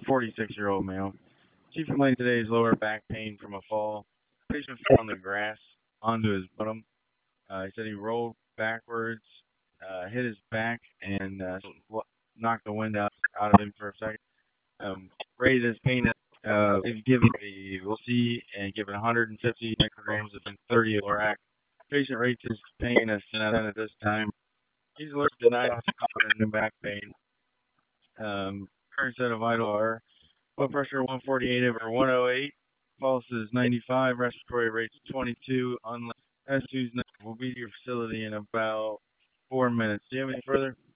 46-year-old male. Chief complaint today is lower back pain from a fall. Patient fell on the grass onto his bottom. He said he rolled backwards, hit his back, and knocked the wind out of him for a second. Rated his pain is given the we'll see and given 150 micrograms of 30 of Lorac. Patient rates his pain as 10 at this time. He's allergic to night and back pain. Current set of vital are blood pressure 148/108, pulse is 95, respiratory rate 22. S2's will be to your facility in about 4 minutes. Do you have any further?